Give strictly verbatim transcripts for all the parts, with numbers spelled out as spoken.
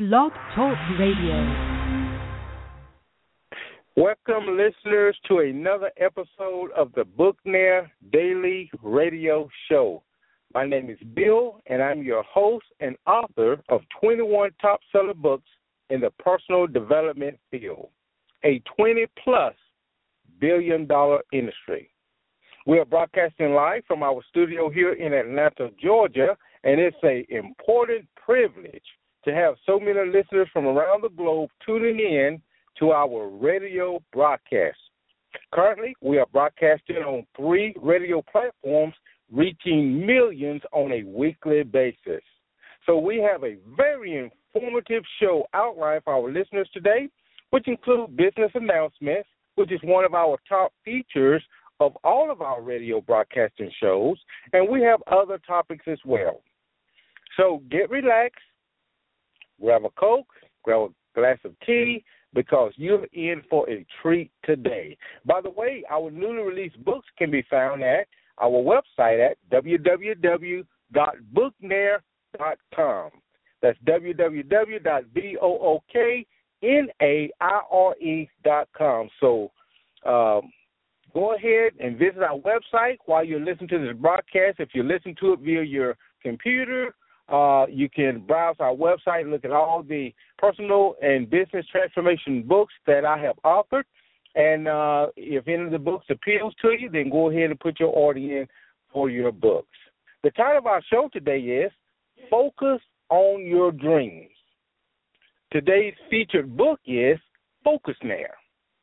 Blog Talk Radio. Welcome, listeners, to another episode of the Booknaire Daily Radio Show. My name is Bill, and I'm your host and author of twenty-one top-selling books in the personal development field, a twenty-plus billion-dollar industry. We are broadcasting live from our studio here in Atlanta, Georgia, and it's an important privilege to have so many listeners from around the globe tuning in to our radio broadcast. Currently, we are broadcasting on three radio platforms, reaching millions on a weekly basis. So we have a very informative show outlined for our listeners today, which include business announcements, which is one of our top features of all of our radio broadcasting shows, and we have other topics as well. So get relaxed, grab a Coke, grab a glass of tea, because you're in for a treat today. By the way, our newly released books can be found at our website at w w w dot booknaire dot com. That's w w w dot booknaire dot com. So um, go ahead and visit our website while you're listening to this broadcast. If you listen to it via your computer, uh, you can browse our website and look at all the personal and business transformation books that I have authored. And uh, if any of the books appeals to you, then go ahead and put your order in for your books. The title of our show today is Focus on Your Dreams. Today's featured book is Focusnaire.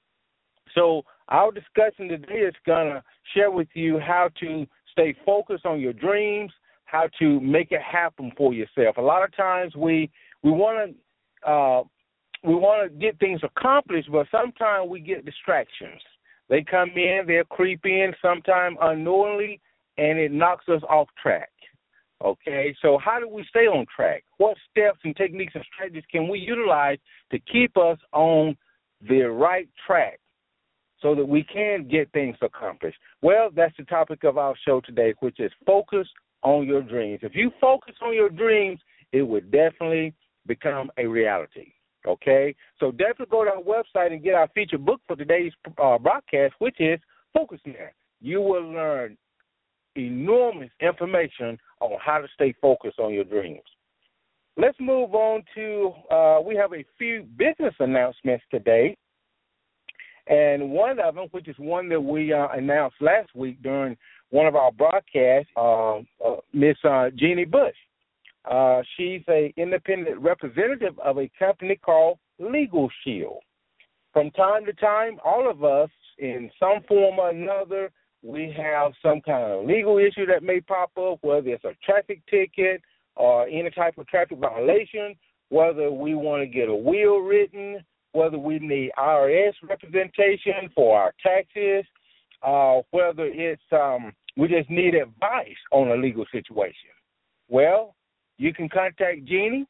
So our discussion today is going to share with you how to stay focused on your dreams, how to make it happen for yourself. A lot of times we we want to uh, we want to get things accomplished, but sometimes we get distractions. They come in, they'll creep in, sometimes unknowingly, and it knocks us off track. Okay, so how do we stay on track? What steps and techniques and strategies can we utilize to keep us on the right track so that we can get things accomplished? Well, that's the topic of our show today, which is focus on your dreams. If you focus on your dreams, it would definitely become a reality. Okay? So definitely go to our website and get our featured book for today's uh, broadcast, which is Focusnaire. You will learn enormous information on how to stay focused on your dreams. Let's move on to, uh, we have a few business announcements today. And one of them, which is one that we uh, announced last week during one of our broadcasts, uh, uh, Miss uh, Jeannie Bush. Uh, she's an independent representative of a company called Legal Shield. From time to time, all of us, in some form or another, we have some kind of legal issue that may pop up, whether it's a traffic ticket or any type of traffic violation, whether we want to get a will written, whether we need I R S representation for our taxes, uh, whether it's um, we just need advice on a legal situation. Well, you can contact Jeannie.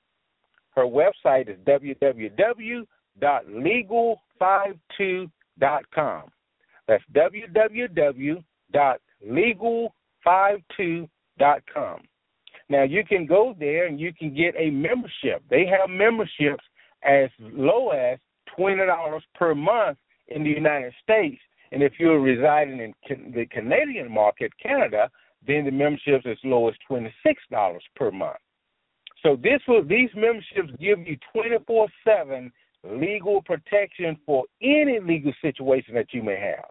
Her website is w w w dot legal fifty-two dot com. That's w w w dot legal fifty-two dot com. Now, you can go there and you can get a membership. They have memberships as low as twenty dollars per month in the United States. And if you're residing in the Canadian market, Canada, then the membership's as low as twenty-six dollars per month. So this will, these memberships give you twenty-four seven legal protection for any legal situation that you may have.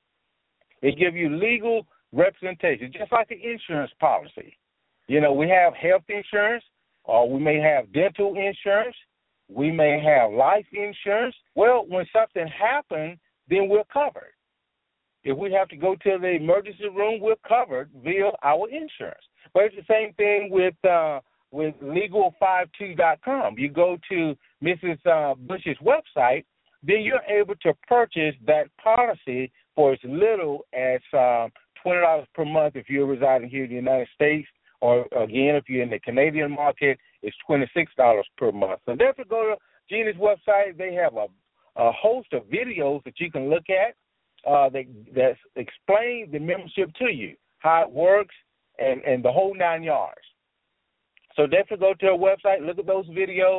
They give you legal representation, just like an insurance policy. You know, we have health insurance, or we may have dental insurance. We may have life insurance. Well, when something happens, then we're covered. If we have to go to the emergency room, we're covered via our insurance. But it's the same thing with uh, with legal fifty-two dot com. You go to Missus Uh, Bush's website, then you're able to purchase that policy for as little as uh, twenty dollars per month if you're residing here in the United States. Or, again, if you're in the Canadian market, it's twenty-six dollars per month. So definitely go to Jeannie's website. They have a, a host of videos that you can look at uh, that, that explain the membership to you, how it works, and, and the whole nine yards. So definitely go to her website, look at those videos,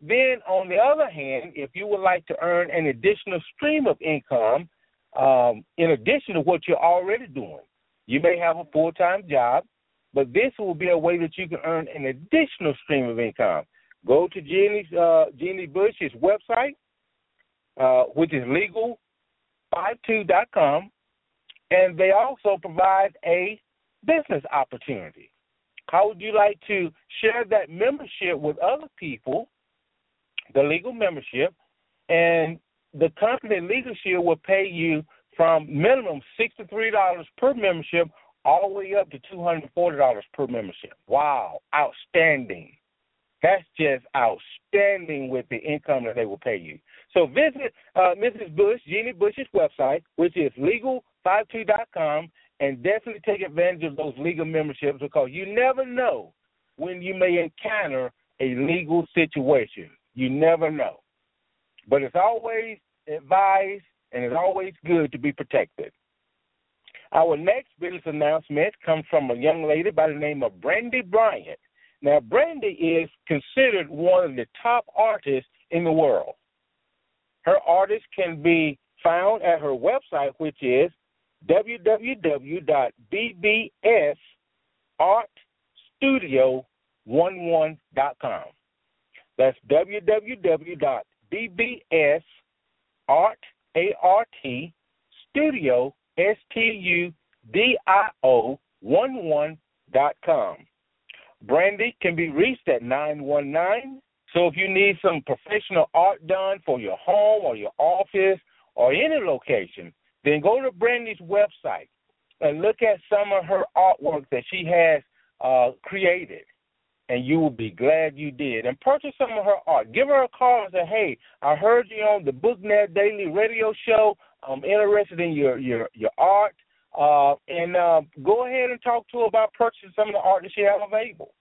Then, on the other hand, if you would like to earn an additional stream of income um, in addition to what you're already doing, you may have a full-time job, but this will be a way that you can earn an additional stream of income. Go to Jeannie's, uh, Jeannie Bush's website, uh, which is legal fifty-two dot com, and they also provide a business opportunity. How would you like to share that membership with other people, the legal membership, and the company LegalShield will pay you from minimum sixty-three dollars per membership all the way up to two hundred forty dollars per membership. Wow, outstanding. That's just outstanding with the income that they will pay you. So visit uh, Missus Bush, Jeannie Bush's website, which is legal fifty-two dot com, and definitely take advantage of those legal memberships because you never know when you may encounter a legal situation. You never know. But it's always advised and it's always good to be protected. Our next business announcement comes from a young lady by the name of Brandy Bryant. Now, Brandy is considered one of the top artists in the world. Her artists can be found at her website, which is w w w dot b b s art studio eleven dot com. That's w w w dot b b s art studio S T U D I O eleven dot com. Brandy can be reached at nine one nine. So if you need some professional art done for your home or your office or any location, then go to Brandy's website and look at some of her artwork that she has uh, created, and you will be glad you did. And purchase some of her art. Give her a call and say, hey, I heard you on the BookNet Daily radio show. I'm interested in your, your, your art. Uh, and uh, go ahead and talk to her about purchasing some of the art that she has available.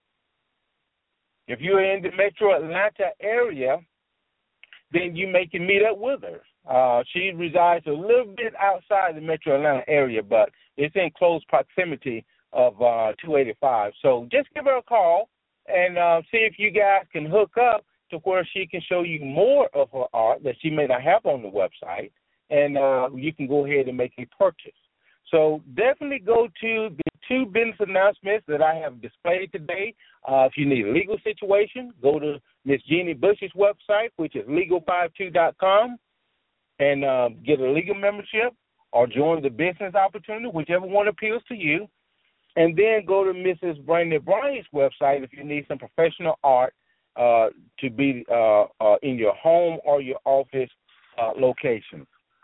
If you're in the metro Atlanta area, then you may can meet up with her. Uh, she resides a little bit outside the metro Atlanta area, but it's in close proximity of uh, two eighty-five. So just give her a call and uh, see if you guys can hook up to where she can show you more of her art that she may not have on the website, and uh, you can go ahead and make a purchase. So definitely go to the two business announcements that I have displayed today. Uh, if you need a legal situation, go to Miss Jeannie Bush's website, which is legal fifty-two dot com, and uh, get a legal membership or join the business opportunity, whichever one appeals to you. And then go to Missus Brandy Bryant's website if you need some professional art uh, to be uh, uh, in your home or your office uh, location.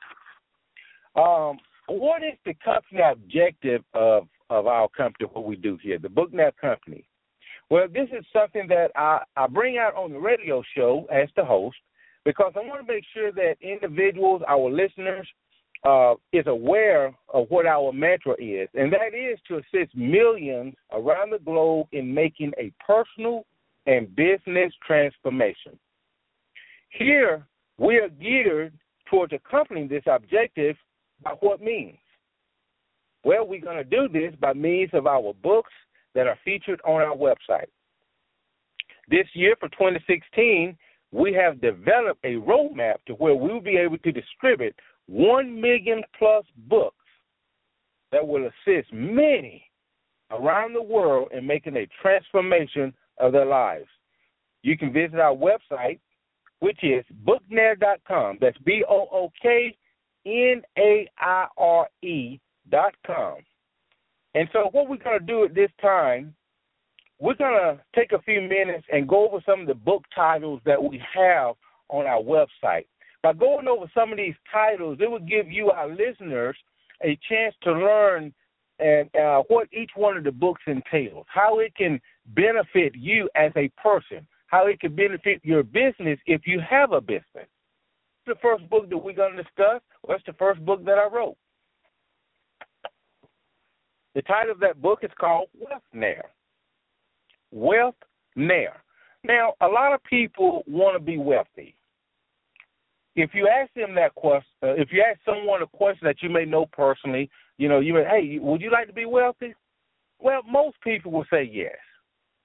Um, what is the company objective of, of our company, what we do here, the BookNet Company? Well, this is something that I, I bring out on the radio show as the host because I want to make sure that individuals, our listeners, uh, is aware of what our mantra is, and that is to assist millions around the globe in making a personal and business transformation. Here, we are geared towards accomplishing this objective by what means? Well, we're going to do this by means of our books that are featured on our website. This year, for twenty sixteen, we have developed a roadmap to where we will be able to distribute one million plus books that will assist many around the world in making a transformation of their lives. You can visit our website, which is booknaire dot com. That's B O O K N A I R E dot com. And so what we're going to do at this time, we're going to take a few minutes and go over some of the book titles that we have on our website. By going over some of these titles, it will give you, our listeners, a chance to learn and uh, what each one of the books entails, how it can benefit you as a person, how it can benefit your business if you have a business. The first book that we're going to discuss, what's the first book that I wrote? The title of that book is called Wealthnaire. Wealthnaire. Now, a lot of people want to be wealthy. If you ask them that question, uh, if you ask someone a question that you may know personally, you know, you may, hey, would you like to be wealthy? Well, most people will say yes.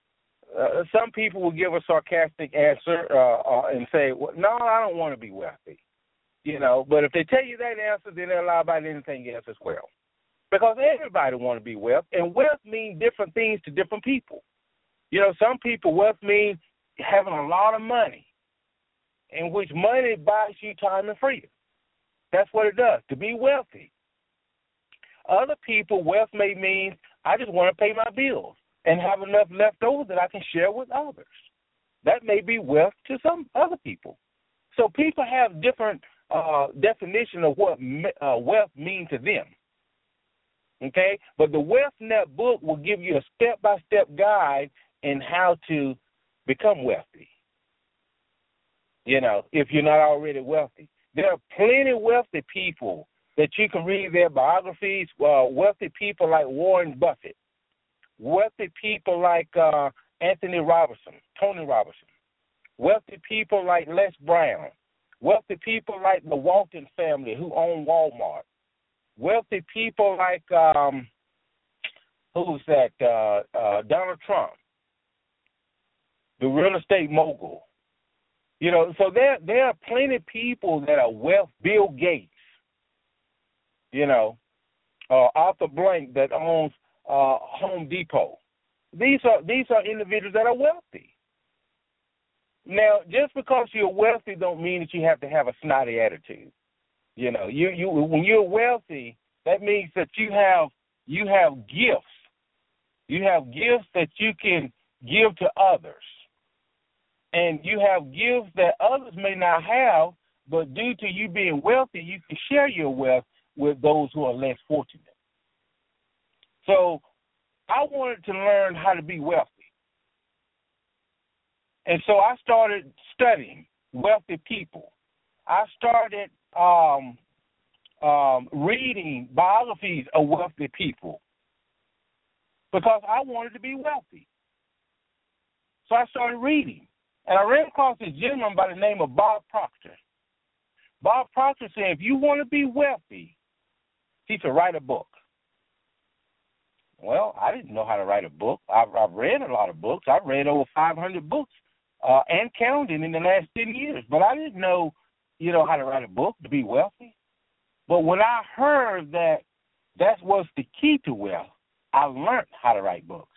uh, some people will give a sarcastic answer uh, uh, and say, well, no, I don't want to be wealthy. You know, but if they tell you that answer, then they'll lie about anything else as well. Because everybody want to be wealth, and wealth means different things to different people. You know, some people, wealth means having a lot of money, in which money buys you time and freedom. That's what it does, to be wealthy. Other people, wealth may mean I just want to pay my bills and have enough left over that I can share with others. That may be wealth to some other people. So people have different uh, definition of what uh, wealth means to them. Okay? But the Wealth Net book will give you a step-by-step guide in how to become wealthy. You know, if you're not already wealthy. There are plenty of wealthy people that you can read their biographies, uh, wealthy people like Warren Buffett, wealthy people like uh, Anthony Robertson, Tony Robertson, wealthy people like Les Brown, wealthy people like the Walton family who own Walmart, wealthy people like, um, who's that, uh, uh, Donald Trump, the real estate mogul. You know, so there there are plenty of people that are wealth. Bill Gates, you know, uh, Arthur Blank that owns uh, Home Depot. These are these are individuals that are wealthy. Now, just because you're wealthy don't mean that you have to have a snotty attitude. You know, you you when you're wealthy, that means that you have you have gifts. You have gifts that you can give to others. And you have gifts that others may not have, but due to you being wealthy, you can share your wealth with those who are less fortunate. So I wanted to learn how to be wealthy. And so I started studying wealthy people. I started um, um, reading biographies of wealthy people because I wanted to be wealthy. So I started reading. And I ran across this gentleman by the name of Bob Proctor. Bob Proctor said, if you want to be wealthy, he should write a book. Well, I didn't know how to write a book. I've, I've read a lot of books. I've read over five hundred books uh, and counting in the last ten years. But I didn't know, you know, how to write a book to be wealthy. But when I heard that that was the key to wealth, I learned how to write books.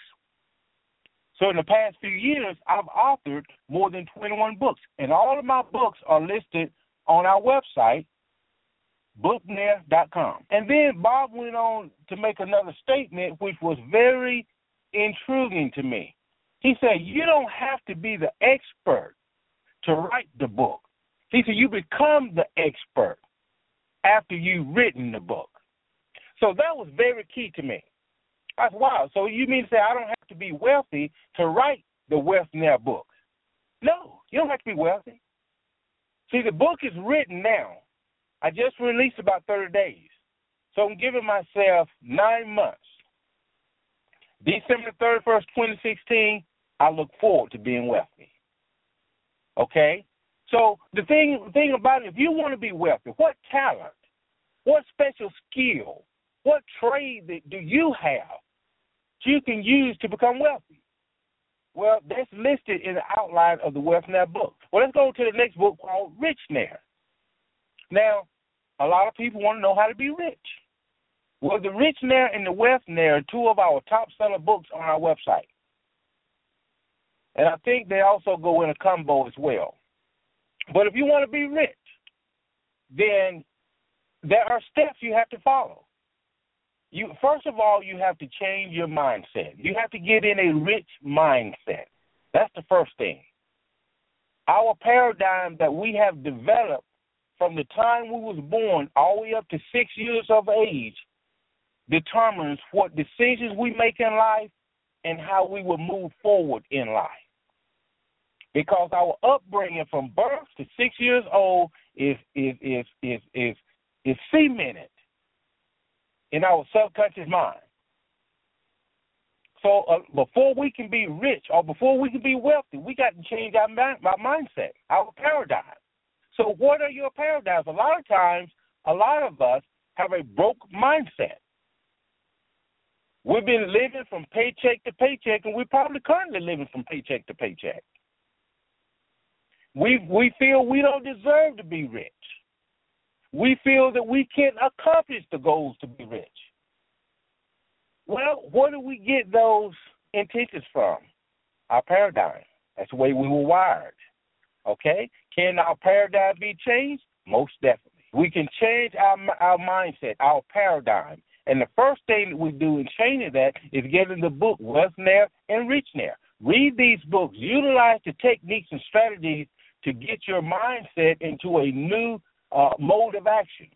So in the past few years, I've authored more than twenty-one books, and all of my books are listed on our website, book nair dot com. And then Bob went on to make another statement which was very intriguing to me. He said, you don't have to be the expert to write the book. He said, you become the expert after you've written the book. So that was very key to me. That's wow. So you mean to say I don't have to be wealthy to write the Wealth Now book? No, you don't have to be wealthy. See, the book is written now. I just released about thirty days. So I'm giving myself nine months. December thirty-first, twenty sixteen, I look forward to being wealthy. Okay? So the thing, the thing about it, if you want to be wealthy, what talent, what special skill, what trade do you have you can use to become wealthy? Well, that's listed in the outline of the Wealth Now book. Well, let's go to the next book called Rich Nair. Now, a lot of people want to know how to be rich. Well, the Rich Nair and the Wealth Nair are two of our top seller books on our website. And I think they also go in a combo as well. But if you want to be rich, then there are steps you have to follow. You, first of all, you have to change your mindset. You have to get in a rich mindset. That's the first thing. Our paradigm that we have developed from the time we was born all the way up to six years of age determines what decisions we make in life and how we will move forward in life. Because our upbringing from birth to six years old is is is is is, is cemented in our subconscious mind. So uh, before we can be rich or before we can be wealthy, we got to change our, mind, our mindset, our paradigm. So what are your paradigms? A lot of times, a lot of us have a broke mindset. We've been living from paycheck to paycheck, and we're probably currently living from paycheck to paycheck. We we feel we don't deserve to be rich. We feel that we can't accomplish the goals to be rich. Well, where do we get those intentions from? Our paradigm. That's the way we were wired. Okay? Can our paradigm be changed? Most definitely. We can change our our mindset, our paradigm. And the first thing that we do in changing that is getting the book Wealthnaire and Richnaire. Read these books. Utilize the techniques and strategies to get your mindset into a new uh, mode of action.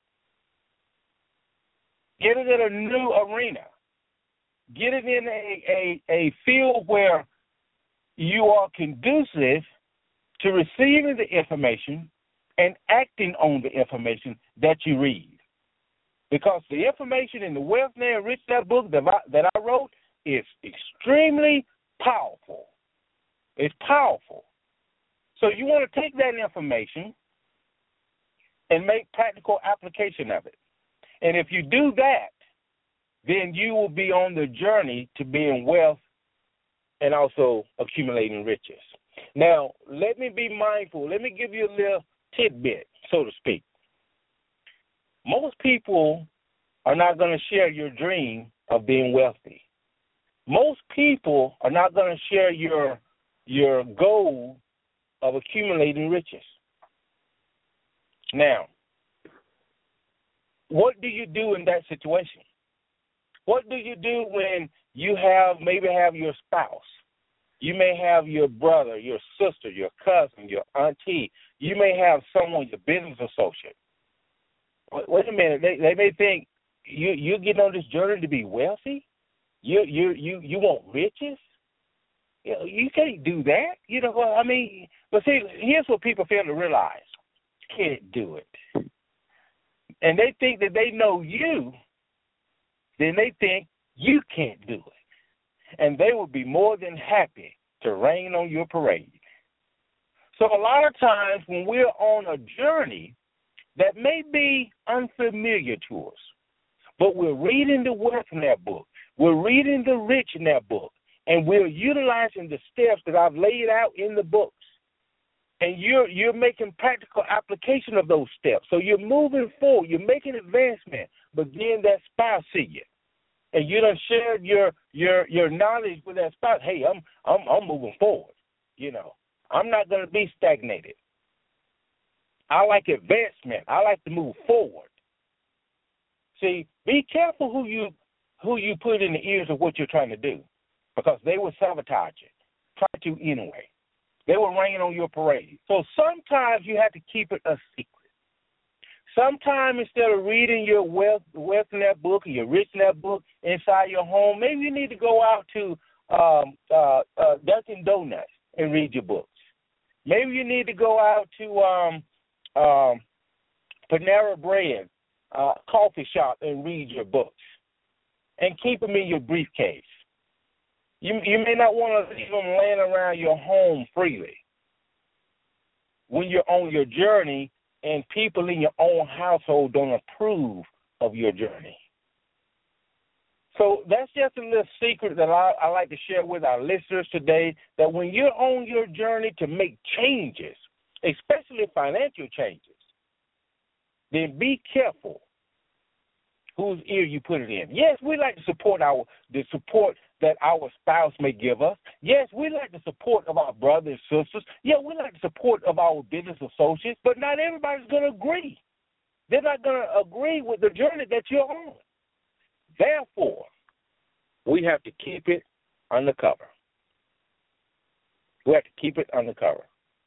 Get it in a new arena. Get it in a, a, a field where you are conducive to receiving the information and acting on the information that you read. Because the information in the Wealthnaire and Richnaire book that I, that I wrote is extremely powerful. It's powerful. So you want to take that information and make practical application of it. And if you do that, then you will be on the journey to being wealth and also accumulating riches. Now, let me be mindful. Let me give you a little tidbit, so to speak. Most people are not going to share your dream of being wealthy. Most people are not going to share your your goal of accumulating riches. Now, what do you do in that situation? What do you do when you have maybe have your spouse? You may have your brother, your sister, your cousin, your auntie. You may have someone, your business associate. Wait a minute. They, they may think you you getting on this journey to be wealthy. You you you you want riches. You know, you can't do that. You know what I mean? But see, here's what people fail to realize: you can't do it. And they think that they know you. Then they think you can't do it, and they will be more than happy to rain on your parade. So a lot of times when we're on a journey that may be unfamiliar to us, but we're reading the Wealthnaire book, we're reading the Richnaire book, and we're utilizing the steps that I've laid out in the books, and you're you're making practical application of those steps. So you're moving forward, you're making advancement, but then that spouse see you, and you done shared your your your knowledge with that spouse. Hey, I'm I'm I'm moving forward. You know, I'm not going to be stagnated. I like advancement. I like to move forward. See, be careful who you who you put in the ears of what you're trying to do, because they will sabotage it. Try to anyway. They will rain on your parade. So sometimes you have to keep it a secret. Sometimes instead of reading your wealth Wealthnaire book or your Richnaire book inside your home, maybe you need to go out to um, uh, uh, Dunkin' Donuts and read your books. Maybe you need to go out to um, um, Panera Bread uh, coffee shop and read your books, and keep them in your briefcase. You you may not want to leave them laying around your home freely when you're on your journey and people in your own household don't approve of your journey. So that's just a little secret that I, I like to share with our listeners today, that when you're on your journey to make changes, especially financial changes, then be careful whose ear you put it in. Yes, we like to support our the support that our spouse may give us. Yes, we like the support of our brothers and sisters. Yeah, we like the support of our business associates, but not everybody's going to agree. They're not going to agree with the journey that you're on. Therefore, we have to keep it undercover. We have to keep it undercover.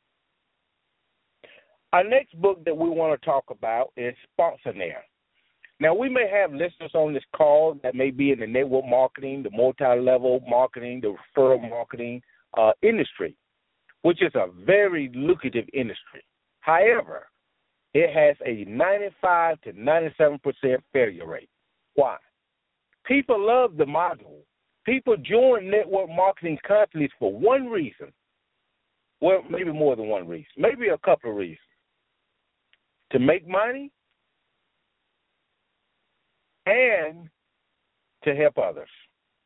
Our next book that we want to talk about is Sponsoraire. Now, we may have listeners on this call that may be in the network marketing, the multi-level marketing, the referral marketing uh, industry, which is a very lucrative industry. However, it has a ninety-five to ninety-seven percent failure rate. Why? People love the model. People join network marketing companies for one reason. Well, maybe more than one reason. Maybe a couple of reasons. To make money and to help others.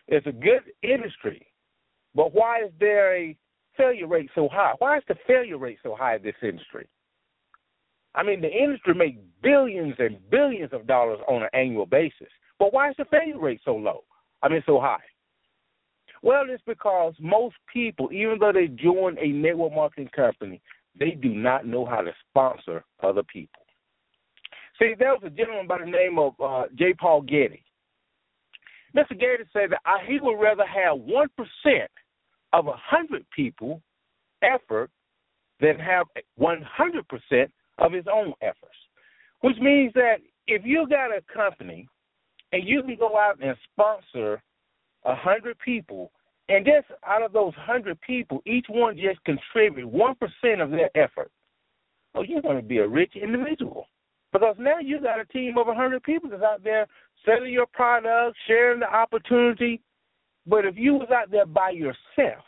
It's a good industry, but why is there a failure rate so high? Why is the failure rate so high in this industry? I mean, the industry makes billions and billions of dollars on an annual basis, but why is the failure rate so low? I mean, so high. Well, it's because most people, even though they join a network marketing company, they do not know how to sponsor other people. See, there was a gentleman by the name of uh, J. Paul Getty. Mister Getty said that I, he would rather have one percent of one hundred people effort than have one hundred percent of his own efforts, which means that if you got a company and you can go out and sponsor one hundred people, and just out of those one hundred people, each one just contribute one percent of their effort, oh, you're going to be a rich individual. Because now you got a team of one hundred people that's out there selling your products, sharing the opportunity. But if you was out there by yourself,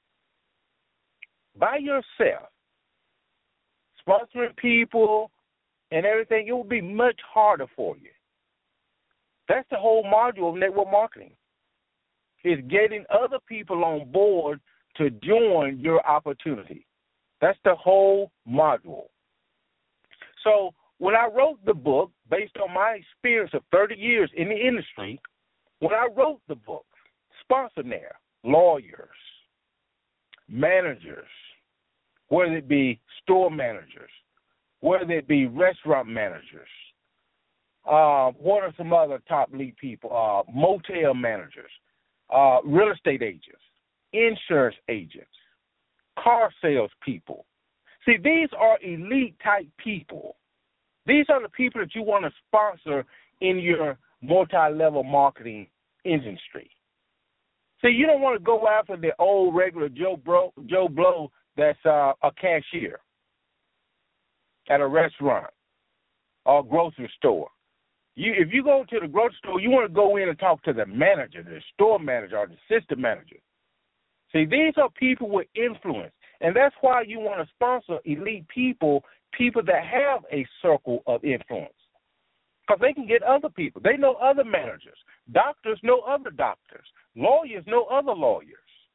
by yourself, sponsoring people and everything, it would be much harder for you. That's the whole module of network marketing, is getting other people on board to join your opportunity. That's the whole module. So when I wrote the book, based on my experience of thirty years in the industry, when I wrote the book, Sponsornaire, lawyers, managers, whether it be store managers, whether it be restaurant managers, uh, what are some other top lead people, uh, motel managers, uh, real estate agents, insurance agents, car sales people. See, these are elite-type people. These are the people that you want to sponsor in your multi-level marketing industry. See, you don't want to go after the old regular Joe, Bro, Joe Blow that's uh, a cashier at a restaurant or grocery store. You, if you go to the grocery store, you want to go in and talk to the manager, the store manager, or the assistant manager. See, these are people with influence, and that's why you want to sponsor elite people, people that have a circle of influence, because they can get other people. They know other managers. Doctors know other doctors. Lawyers know other lawyers.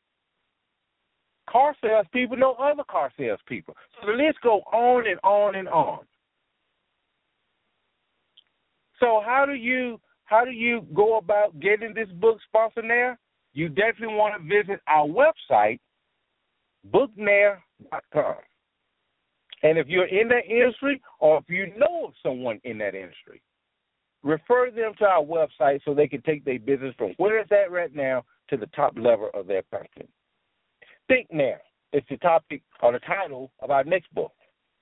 Car salespeople know other car salespeople. So the list goes on and on and on. So how do you how do you go about getting this book, Sponsornaire? You definitely want to visit our website, booknaire dot com. And if you're in that industry, or if you know of someone in that industry, refer them to our website so they can take their business from where it's at right now to the top level of their company. Think Now is the topic or the title of our next book.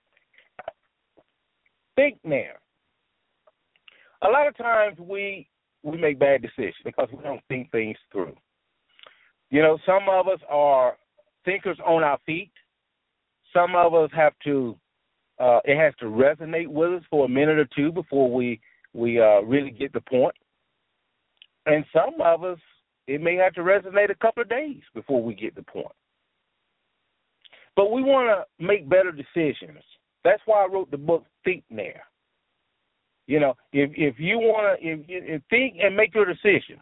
Think Now. A lot of times we we make bad decisions because we don't think things through. You know, some of us are thinkers on our feet. Some of us have to, uh, it has to resonate with us for a minute or two before we, we uh, really get the point. And some of us, it may have to resonate a couple of days before we get the point. But we want to make better decisions. That's why I wrote the book, Think Now. You know, if if you want to if, if think and make your decision,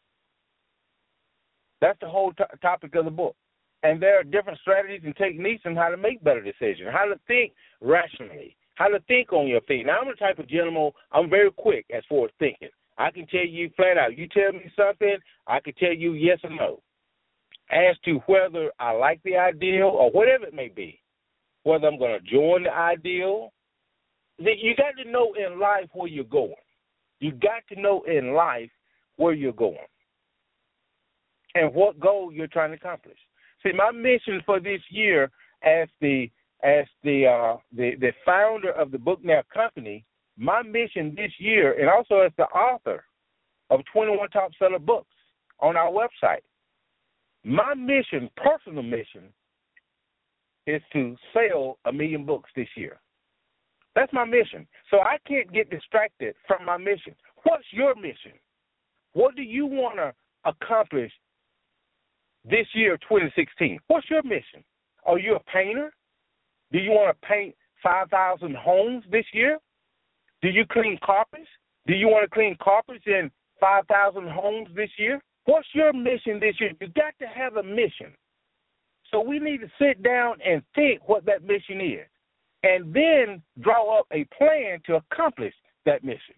that's the whole t- topic of the book. And there are different strategies and techniques on how to make better decisions, how to think rationally, how to think on your feet. Now, I'm the type of gentleman, I'm very quick as far as thinking. I can tell you flat out, you tell me something, I can tell you yes or no. As to whether I like the ideal or whatever it may be, whether I'm going to join the ideal, you got to know in life where you're going. You got to know in life where you're going and what goal you're trying to accomplish. See, my mission for this year as the as the uh, the, the founder of the Book Now Company, my mission this year, and also as the author of twenty-one top seller books on our website, my mission, personal mission, is to sell a million books this year. That's my mission. So I can't get distracted from my mission. What's your mission? What do you want to accomplish this year, twenty sixteen? What's your mission? Are you a painter? Do you want to paint five thousand homes this year? Do you clean carpets? Do you want to clean carpets in five thousand homes this year? What's your mission this year? You got to have a mission. So we need to sit down and think what that mission is, and then draw up a plan to accomplish that mission.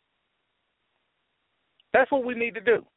That's what we need to do.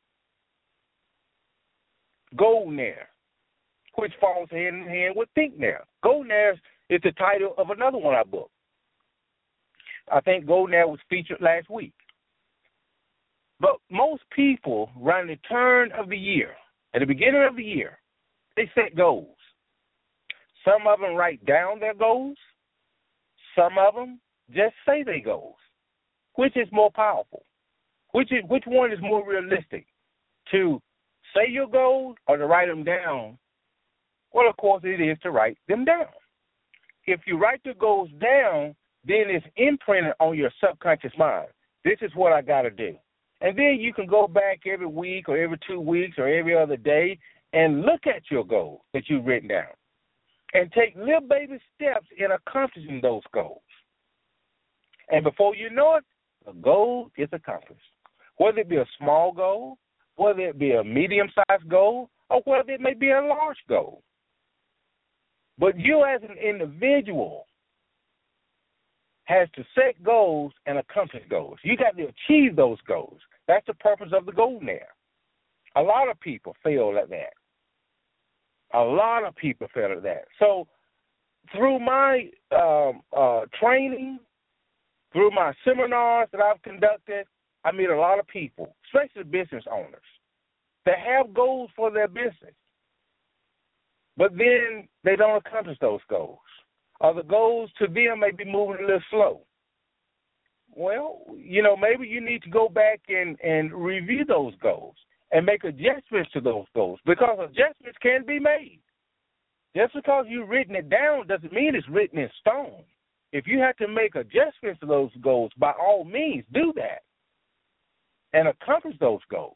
Goldnaire, which falls hand in hand with Thinknaire. Goldnaire is the title of another one of our books. I think Goldnaire was featured last week. But most people, around the turn of the year, at the beginning of the year, they set goals. Some of them write down their goals. Some of them just say their goals. Which is more powerful? Which is which one is more realistic? To say your goals or to write them down? Well, of course, it is to write them down. If you write the goals down, then it's imprinted on your subconscious mind. This is what I got to do. And then you can go back every week or every two weeks or every other day and look at your goals that you've written down and take little baby steps in accomplishing those goals. And before you know it, the goal is accomplished. Whether it be a small goal, whether it be a medium-sized goal, or whether it may be a large goal. But you as an individual has to set goals and accomplish goals. You got to achieve those goals. That's the purpose of the Goldnaire. A lot of people fail at that. A lot of people fail at that. So through my um, uh, training, through my seminars that I've conducted, I meet a lot of people, especially business owners, that have goals for their business, but then they don't accomplish those goals. Or the goals to them may be moving a little slow. Well, you know, maybe you need to go back and, and review those goals and make adjustments to those goals, because adjustments can be made. Just because you've written it down doesn't mean it's written in stone. If you have to make adjustments to those goals, by all means, do that and accomplish those goals.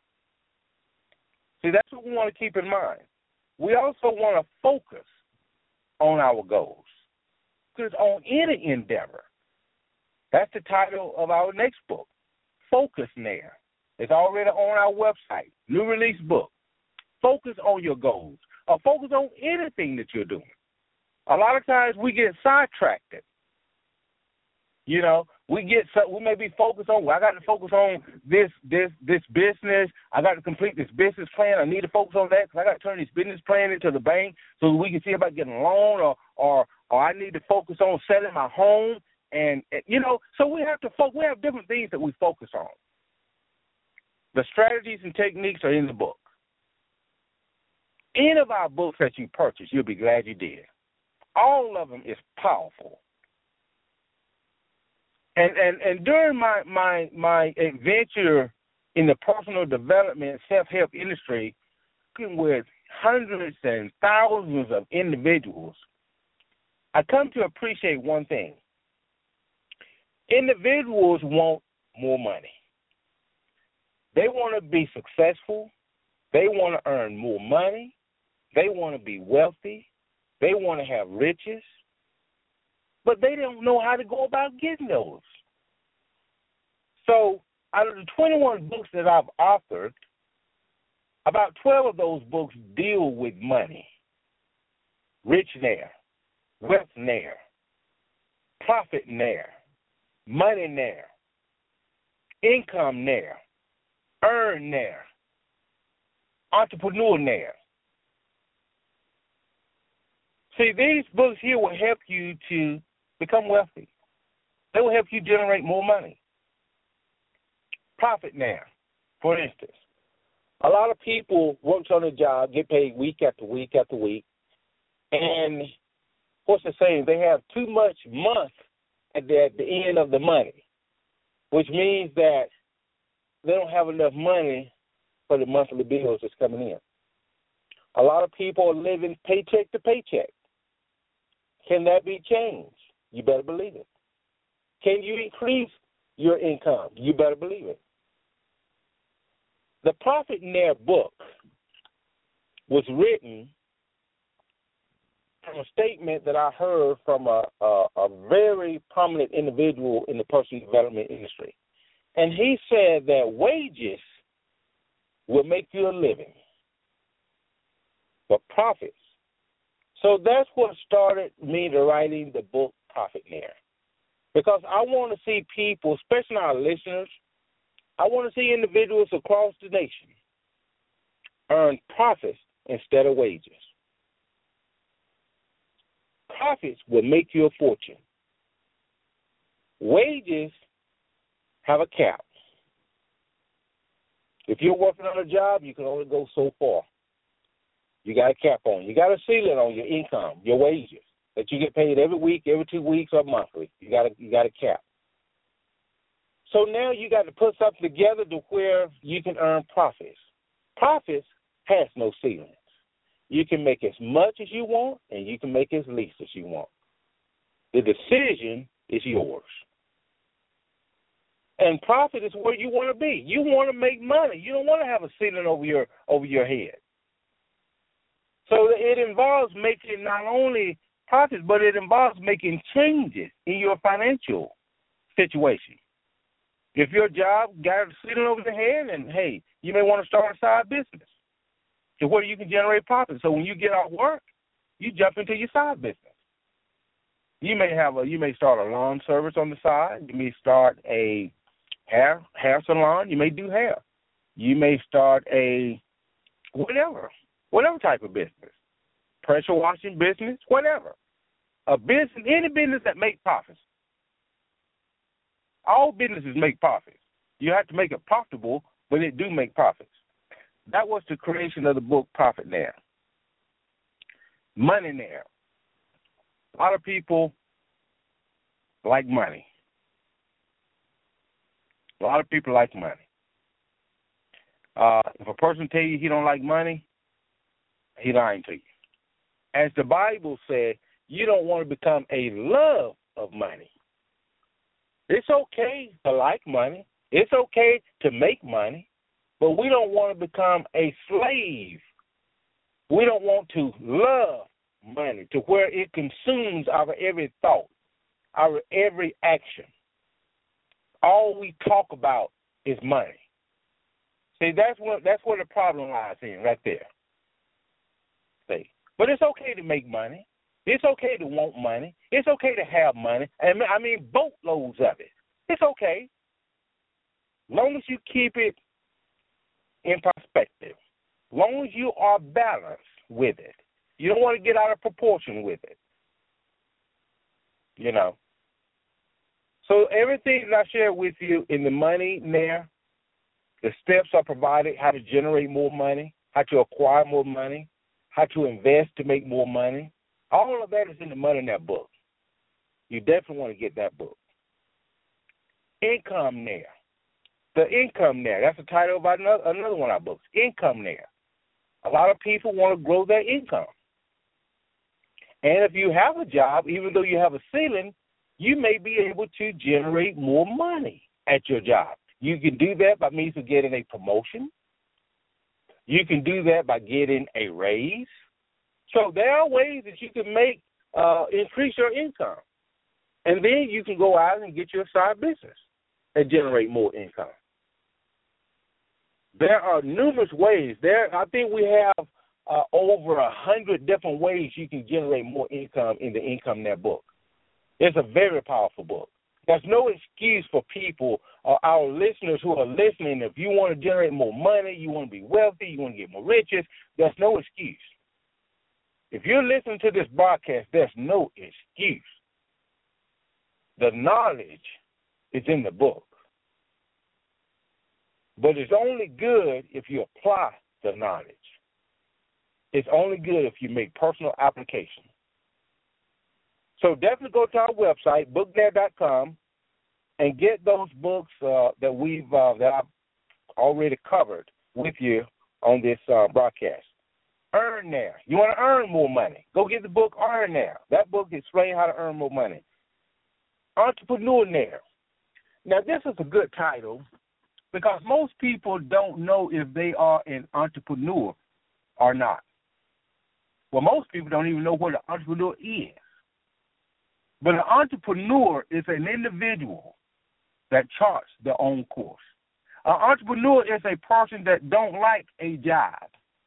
See, that's what we want to keep in mind. We also want to focus on our goals, because on any endeavor, that's the title of our next book, Focusnaire. It's already on our website, new release book. Focus on your goals, or focus on anything that you're doing. A lot of times we get sidetracked. You know, we get we may be focused on, well, I got to focus on this this this business. I got to complete this business plan. I need to focus on that because I got to turn this business plan into the bank so we can see about getting a loan, or or or I need to focus on selling my home. And, and you know, so we have to focus. We have different things that we focus on. The strategies and techniques are in the book. Any of our books that you purchase, you'll be glad you did. All of them is powerful. And and, and during my, my my adventure in the personal development, self-help industry, working with hundreds and thousands of individuals, I come to appreciate one thing. Individuals want more money. They want to be successful. They want to earn more money. They want to be wealthy. They want to have riches. But they don't know how to go about getting those. So out of the twenty-one books that I've authored, about twelve of those books deal with money. Richnaire, Wealthnaire, Profitnaire, Moneynaire, Incomenaire, Earnnaire, Entrepreneurnaire. See, these books here will help you to become wealthy. They will help you generate more money. Profitnaire, for instance. A lot of people work on a job, get paid week after week after week, and what's the saying? They have too much month at the, at the end of the money, which means that they don't have enough money for the monthly bills that's coming in. A lot of people are living paycheck to paycheck. Can that be changed? You better believe it. Can you increase your income? You better believe it. The Profitnaire book was written from a statement that I heard from a, a, a very prominent individual in the personal development industry. And he said that wages will make you a living, but profits. So that's what started me to writing the book Profitnaire, because I want to see people, especially our listeners, I want to see individuals across the nation earn profits instead of wages. Profits will make you a fortune. Wages have a cap. If you're working on a job, you can only go so far. You got a cap on. You got a ceiling on your income, your wages, that you get paid every week, every two weeks, or monthly. You got a, you got a cap. So now you got to put something together to where you can earn profits. Profits has no ceilings. You can make as much as you want, and you can make as least as you want. The decision is yours. And profit is where you want to be. You want to make money. You don't want to have a ceiling over your over your head. So it involves making not only profits, but it involves making changes in your financial situation. If your job got a ceiling over the head, and hey, you may want to start a side business to where you can generate profit. So when you get off work, you jump into your side business. You may have a you may start a lawn service on the side. You may start a hair hair salon. You may do hair. You may start a whatever, whatever type of business, pressure washing business, whatever. A business, any business that makes profits. All businesses make profits. You have to make it profitable, but it do make profits. That was the creation of the book Profitnaire. Moneynaire. A lot of people like money. A lot of people like money. Uh, if a person tell you he don't like money, he lying to you. As the Bible said, you don't want to become a love of money. It's okay to like money. It's okay to make money, but we don't want to become a slave. We don't want to love money to where it consumes our every thought, our every action. All we talk about is money. See, that's what that's where the problem lies in, right there. See, but it's okay to make money. It's okay to want money. It's okay to have money. And I mean, boatloads of it. It's okay. Long as you keep it in perspective. Long as you are balanced with it. You don't want to get out of proportion with it. You know. So everything that I shared with you in the Moneynaire, the steps are provided, how to generate more money, how to acquire more money, how to invest to make more money. All of that is in the Moneynaire book. You definitely want to get that book. Incomenaire. The Incomenaire. That's the title of another, another one of our books. Incomenaire. A lot of people want to grow their income. And if you have a job, even though you have a ceiling, you may be able to generate more money at your job. You can do that by means of getting a promotion. You can do that by getting a raise. So there are ways that you can make, uh, increase your income. And then you can go out and get your side business and generate more income. There are numerous ways. There, I think we have uh, over a hundred different ways you can generate more income in the Incomenaire book. It's a very powerful book. There's no excuse for people or our listeners who are listening. If you want to generate more money, you want to be wealthy, you want to get more riches, there's no excuse. If you're listening to this broadcast, there's no excuse. The knowledge is in the book. But it's only good if you apply the knowledge. It's only good if you make personal application. So definitely go to our website, booknaire dot com, and get those books uh, that we've uh, that I've already covered with you on this uh, broadcast. Earnaire. You want to earn more money? Go get the book Earnaire. That book explains how to earn more money. Entrepreneurnaire. Now this is a good title because most people don't know if they are an entrepreneur or not. Well, most people don't even know what an entrepreneur is. But an entrepreneur is an individual that charts their own course. An entrepreneur is a person that don't like a job.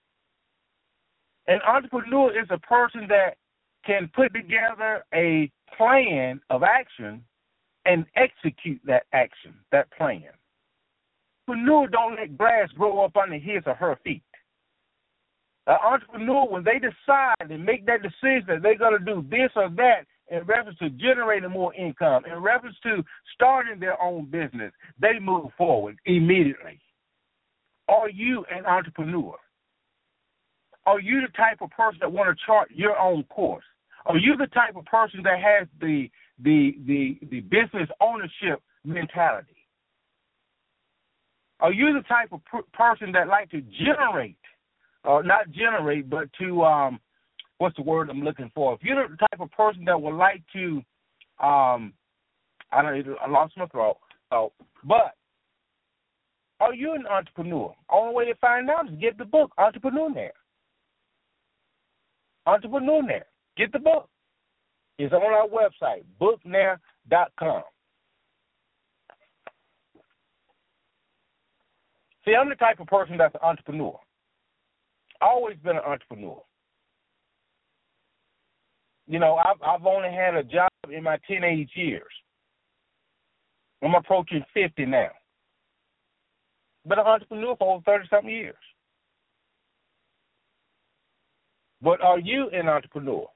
An entrepreneur is a person that can put together a plan of action and execute that action, that plan. Entrepreneur don't let grass grow up under his or her feet. An entrepreneur, when they decide and make that decision that they're going to do this or that in reference to generating more income, in reference to starting their own business, they move forward immediately. Are you an entrepreneur? Are you the type of person that want to chart your own course? Are you the type of person that has the the the, the business ownership mentality? Are you the type of per- person that like to generate, or not generate, but to, um, what's the word I'm looking for? If you're the type of person that would like to, um, I don't know, I lost my throat, oh, but are you an entrepreneur? Only way to find out is get the book, Entrepreneurnaire. Entrepreneurnaire. Get the book. It's on our website, booknaire dot com. See, I'm the type of person that's an entrepreneur. Always been an entrepreneur. You know, I've, I've only had a job in my teenage years. I'm approaching fifty now. Been an entrepreneur for over thirty-something years. But are you an entrepreneur?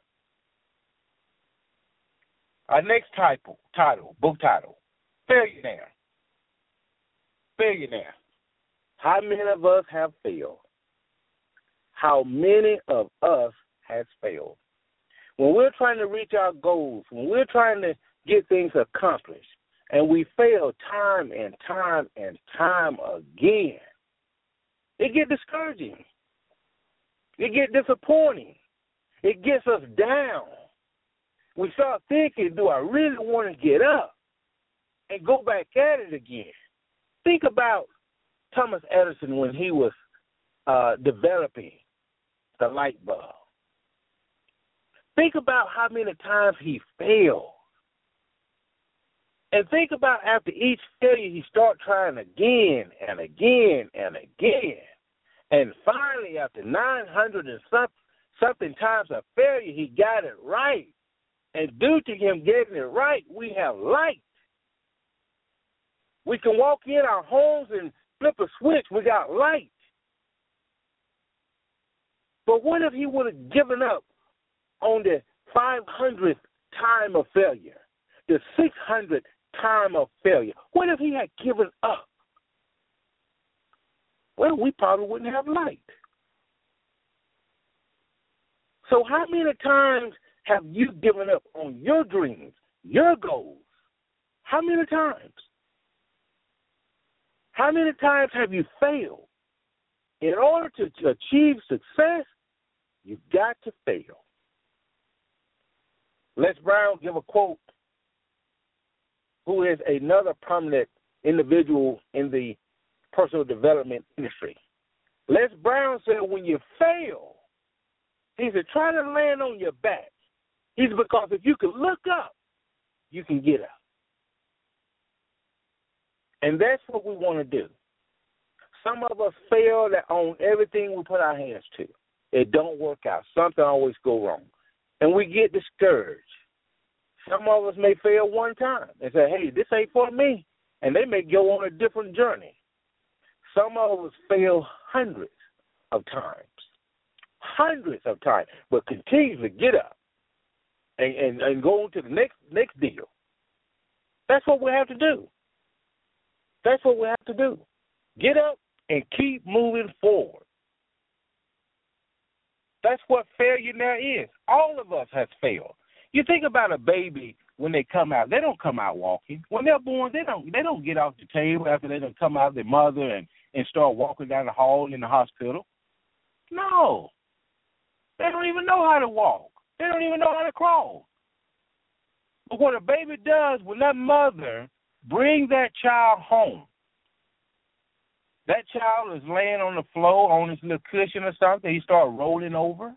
Our next title, title, book title, Failure. Failure. How many of us have failed? How many of us has failed? When we're trying to reach our goals, when we're trying to get things accomplished, and we fail time and time and time again, it gets discouraging. It gets disappointing. It gets us down. We start thinking, do I really want to get up and go back at it again? Think about Thomas Edison when he was uh, developing the light bulb. Think about how many times he failed. And think about after each failure, he started trying again and again and again. And finally, after nine hundred and something times of failure, he got it right. And due to him getting it right, we have light. We can walk in our homes and flip a switch. We got light. But what if he would have given up on the five hundredth time of failure, the six hundredth time of failure? What if he had given up? Well, we probably wouldn't have light. So how many times have you given up on your dreams, your goals? How many times? How many times have you failed? In order to, to achieve success, you've got to fail. Les Brown give a quote, who is another prominent individual in the personal development industry. Les Brown said, when you fail, he said, try to land on your back. He said, because if you can look up, you can get up. And that's what we want to do. Some of us fail on everything we put our hands to. It don't work out. Something always go wrong. And we get discouraged. Some of us may fail one time and say, hey, this ain't for me. And they may go on a different journey. Some of us fail hundreds of times. Hundreds of times. But continue to get up and, and, and go on to the next next deal. That's what we have to do. That's what we have to do. Get up and keep moving forward. That's what failure now is. All of us has failed. You think about a baby when they come out. They don't come out walking. When they're born, they don't they don't get off the table after they don't come out of their mother and, and start walking down the hall in the hospital. No. They don't even know how to walk. They don't even know how to crawl. But what a baby does, when that mother brings that child home, that child is laying on the floor on his little cushion or something. He start rolling over.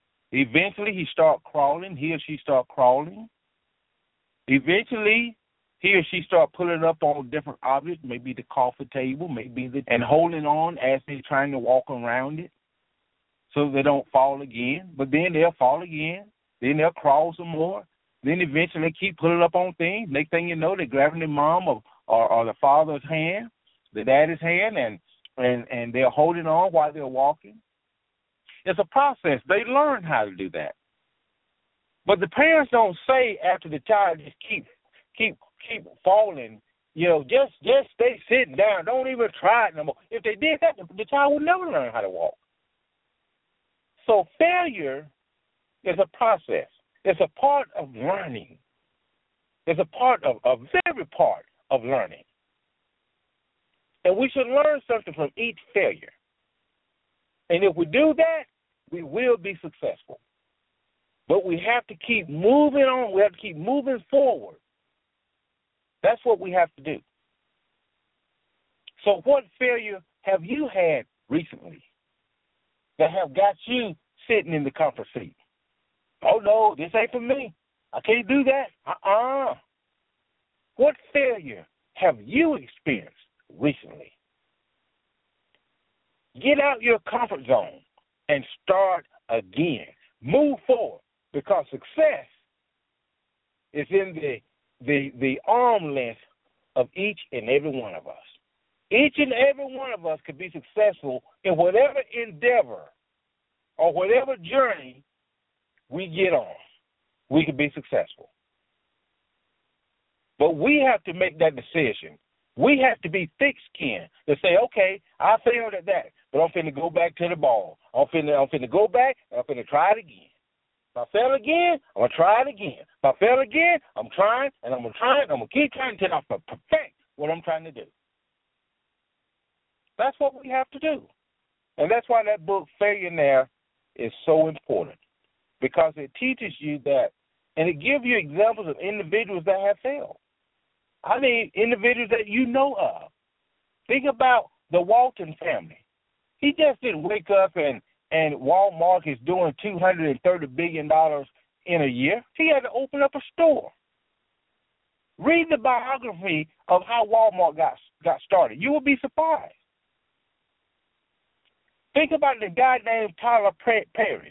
Eventually, he start crawling. He or she start crawling. Eventually, he or she start pulling up on different objects, maybe the coffee table, maybe the, and holding on as they're trying to walk around it so they don't fall again. But then they'll fall again. Then they'll crawl some more. Then eventually they keep pulling up on things. Next thing you know, they're grabbing their mom or, or, or the father's hand, the daddy's hand, and, and, and they're holding on while they're walking. It's a process. They learn how to do that. But the parents don't say after the child just keep keep keep falling, you know, just just stay sitting down. Don't even try it no more. If they did that, the child would never learn how to walk. So failure is a process. It's a part of learning. It's a part of a very part of learning. And we should learn something from each failure. And if we do that, we will be successful. But we have to keep moving on. We have to keep moving forward. That's what we have to do. So what failure have you had recently that have got you sitting in the comfort seat? Oh, no, this ain't for me. I can't do that. Uh-uh. What failure have you experienced recently? Get out your comfort zone and start again. Move forward, because success is in the, the, the arm length of each and every one of us. Each and every one of us could be successful in whatever endeavor or whatever journey we get on. We could be successful. But we have to make that decision. We have to be thick-skinned to say, okay, I failed at that, but I'm finna go back to the ball. I'm finna, I'm finna go back, and I'm finna try it again. If I fail again, I'm going to try it again. If I fail again, I'm trying, and I'm going to try it, I'm going to keep trying until I perfect what I'm trying to do. That's what we have to do. And that's why that book, Failure is so important, because it teaches you that, and it gives you examples of individuals that have failed. I mean, individuals that you know of. Think about the Walton family. He just didn't wake up and, and Walmart is doing two hundred thirty billion dollars in a year. He had to open up a store. Read the biography of how Walmart got, got started. You will be surprised. Think about the guy named Tyler Perry.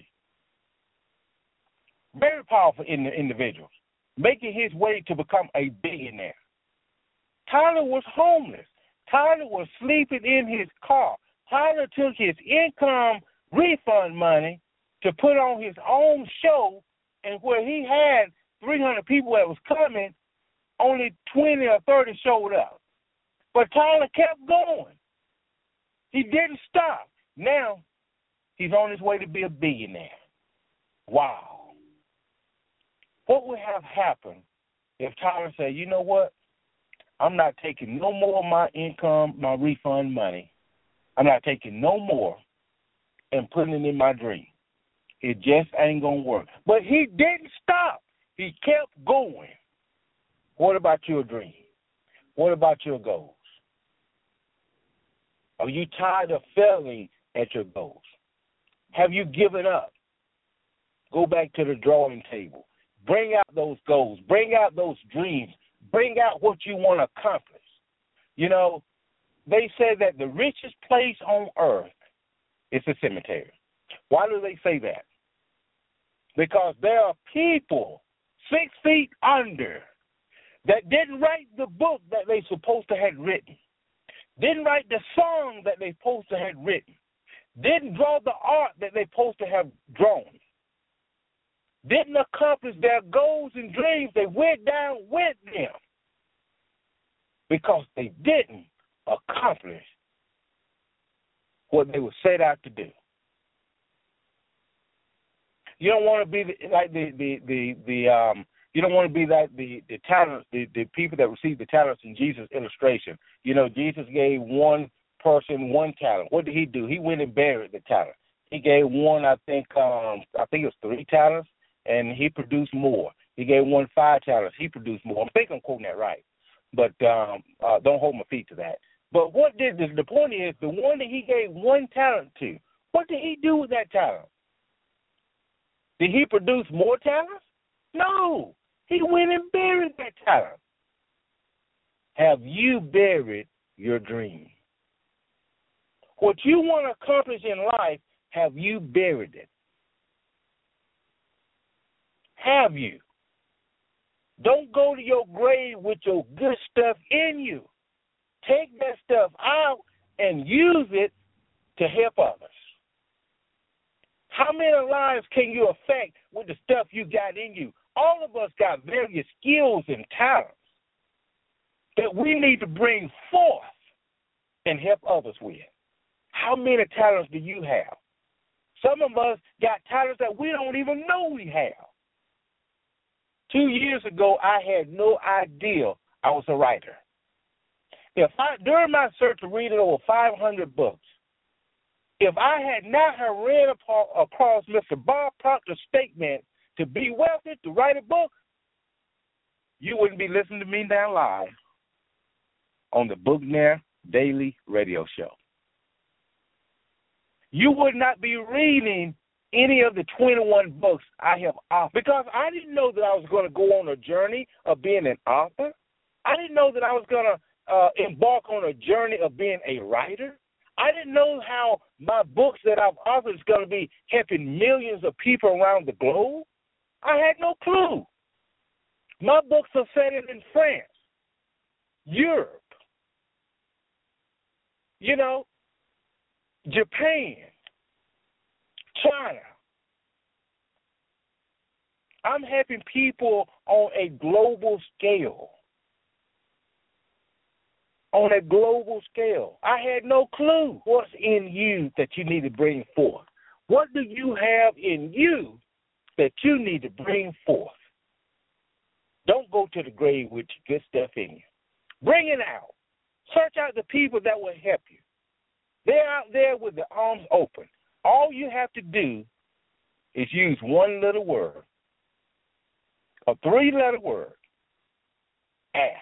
Very powerful individual, making his way to become a billionaire. Tyler was homeless. Tyler was sleeping in his car. Tyler took his income refund money to put on his own show, and where he had three hundred people that was coming, only twenty or thirty showed up. But Tyler kept going. He didn't stop. Now, he's on his way to be a billionaire. Wow. What would have happened if Tyler said, you know what? I'm not taking no more of my income, my refund money. I'm not taking no more and putting it in my dream. It just ain't going to work. But he didn't stop. He kept going. What about your dream? What about your goals? Are you tired of failing at your goals? Have you given up? Go back to the drawing table. Bring out those goals. Bring out those dreams. Bring out what you want to accomplish. You know, they say that the richest place on earth is a cemetery. Why do they say that? Because there are people six feet under that didn't write the book that they supposed to have written, didn't write the song that they supposed to have written, didn't draw the art that they supposed to have drawn, didn't accomplish their goals and dreams. They went down with them because they didn't accomplish what they were set out to do. You don't want to be the, like the the the, the um. You don't want to be like the the talents, the, the people that receive the talents in Jesus' illustration. You know, Jesus gave one person one talent. What did he do? He went and buried the talent. He gave one, I think, um, I think it was three talents, and he produced more. He gave one five talents. He produced more. I think I'm quoting that right, but um, uh, don't hold my feet to that. But what did the, the point is, the one that he gave one talent to, what did he do with that talent? Did he produce more talents? No. He went and buried that talent. have you buried your dream? What you want to accomplish in life, have you buried it? Have you? Don't go to your grave with your good stuff in you. Take that stuff out and use it to help others. How many lives can you affect with the stuff you got in you? All of us got various skills and talents that we need to bring forth and help others with. How many talents do you have? Some of us got talents that we don't even know we have. Two years ago, I had no idea I was a writer. If I, during my search of reading over five hundred books, if I had not have read across Mister Bob Proctor's statement to be wealthy, to write a book, you wouldn't be listening to me now live on the Bookner Daily Radio Show. You would not be reading any of the twenty-one books I have authored, because I didn't know that I was going to go on a journey of being an author. I didn't know that I was going to uh, embark on a journey of being a writer. I didn't know how my books that I've authored is going to be helping millions of people around the globe. I had no clue. My books are set in France, Europe, you know, Japan, China. I'm helping people on a global scale. On a global scale. I had no clue what's in you that you need to bring forth. What do you have in you that you need to bring forth? Don't go to the grave with your good stuff in you. Bring it out. Search out the people that will help you. They're out there with their arms open. All you have to do is use one little word, a three-letter word, ask.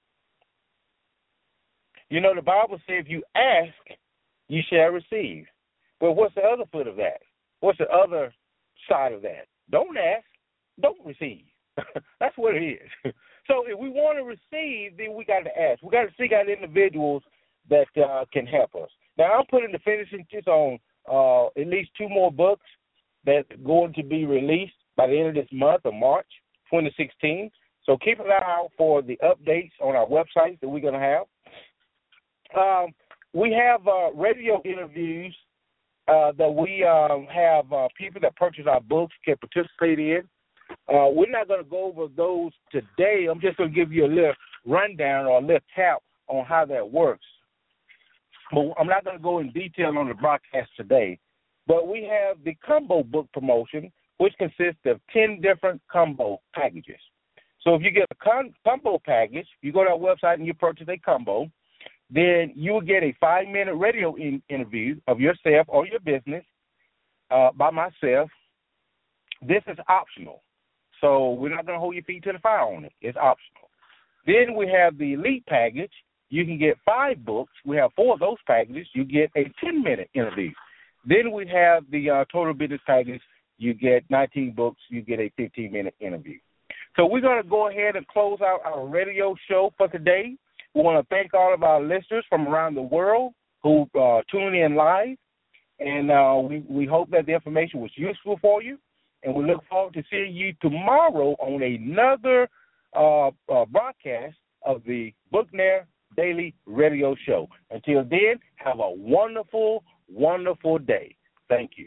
You know, the Bible says if you ask, you shall receive. But what's the other foot of that? What's the other side of that? Don't ask, don't receive. That's what it is. So if we want to receive, then we got to ask. We got to seek out individuals that uh, can help us. Now, I'm putting the finishing touches on uh, at least two more books that's going to be released by the end of this month of March twenty sixteen. So keep an eye out for the updates on our website that we're going to have. Um, we have uh, radio interviews uh, that we um, have uh, people that purchase our books can participate in. Uh, we're not going to go over those today. I'm just going to give you a little rundown or a little tap on how that works. But I'm not going to go in detail on the broadcast today. But we have the combo book promotion, which consists of ten different combo packages. So if you get a com- combo package, you go to our website and you purchase a combo, then you will get a five-minute radio in- interview of yourself or your business uh, by myself. This is optional. So we're not going to hold your feet to the fire on it. It's optional. Then we have the elite package. You can get five books. We have four of those packages. You get a ten-minute interview. Then we have the uh, total business package. You get nineteen books. You get a fifteen-minute interview. So we're going to go ahead and close out our radio show for today. We want to thank all of our listeners from around the world who uh, tune in live. And uh, we, we hope that the information was useful for you. And we look forward to seeing you tomorrow on another uh, uh, broadcast of the Bookner Daily Radio Show. Until then, have a wonderful, wonderful day. Thank you.